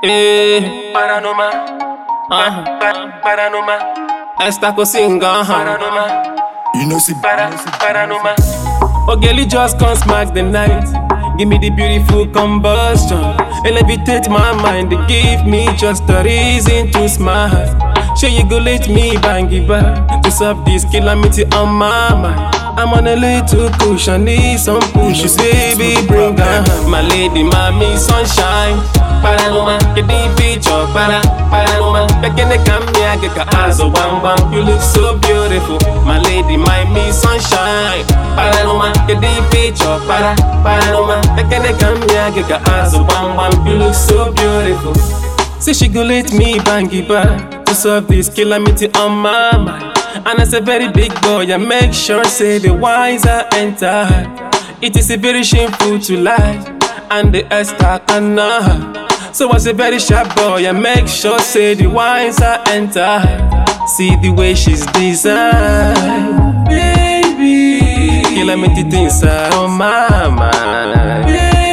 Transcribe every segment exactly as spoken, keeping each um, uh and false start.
Eh, Paranoma, uh, pa, paranoma, esta cosinga, uh. paranoma, You know, see, para, paranoma. Oh, girl, you just can't smack the night. Give me the beautiful combustion. Elevate my mind, they give me just a reason to smile. Sure you go let me bang it back to solve this calamity on my mind. I'm on a little cushion, need some push, baby, bring her. My lady, mommy, sunshine. Paranoma, get the picture, para, paranoma. Back in the camera, get your eyes a wham wham. You look so beautiful, my lady, my me, sunshine. Paranoma, get the picture, para, paranoma. Back in the camera, get your eyes a wham wham. You look so beautiful. Say she go let me bang it back to solve this calamity on my mind. And as a very big boy, I make sure say the wise are entered. It is a very shameful to lie, and the extra cannot. So as a very sharp boy, I make sure say the wise are entered. See the way she's designed, baby. Calamity things are on my mind,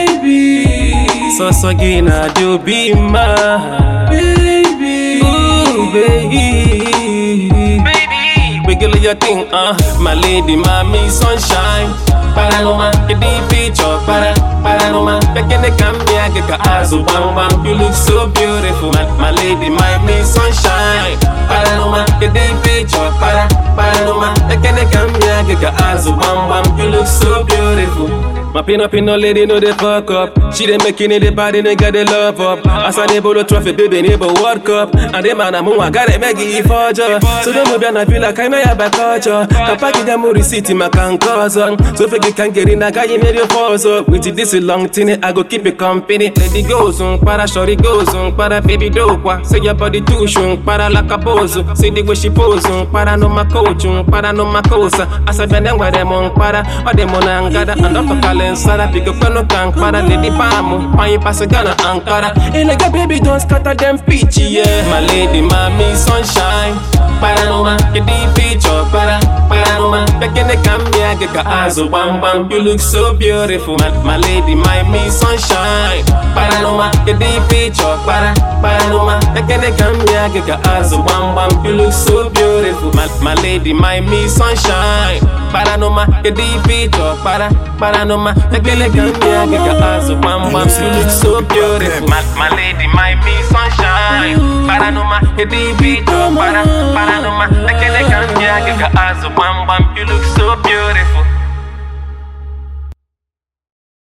baby. So so again I do be mine, baby. Ooh, baby. Wiggle your thing, uh, my lady, mommy, sunshine. Paranoma, get the picture, para, paranoma. Back in the camera, get your eyes a wham wham. You look so beautiful, my, my lady, my me, sunshine. Paranoma, get the picture, para, paranoma. Back in the camera, get your eyes a wham wham. You look so beautiful. My pin pin no lady know they fuck up. She dey making it the body nigga they love up. As I dey bolo trophy baby neighbor World Cup. And them man amu I gotta make it for you. So don't move and I feel like I know by culture. Kapaki dem receipt my can cause on. So fake you can get in a guy you made your force up. With this long thing I go keep it company. Lady goes on para shorty goes on para baby dope. Say your body too shun para like a pose. Say the way she pose on para no my coach on para no my cosa. As I bend them where them on para or them on angada and up a Sada pick up no tank para lady pamu Pine pass a Ghana Ankara. Hey like a baby don't scatter them peachy, yeah. My lady, mommy, sunshine. Paranoma, get the picture, para, paranoma. Back in the camera, get your eyes a wham wham. You look so beautiful, my, my lady, my me, sunshine. Paranoma, get the picture, para, paranoma. Back in the camera, get your eyes a wham wham. You look so beautiful, my, my lady, my me, sunshine. Paranoma, get the picture, para, paranoma. Back in the camera, get your eyes a wham wham. You look so beautiful, my, my lady, my me, sunshine. Paranoma, get the picture, para, paranoma. Like a leg and yeah, get your eyes a wham wham. You look so beautiful.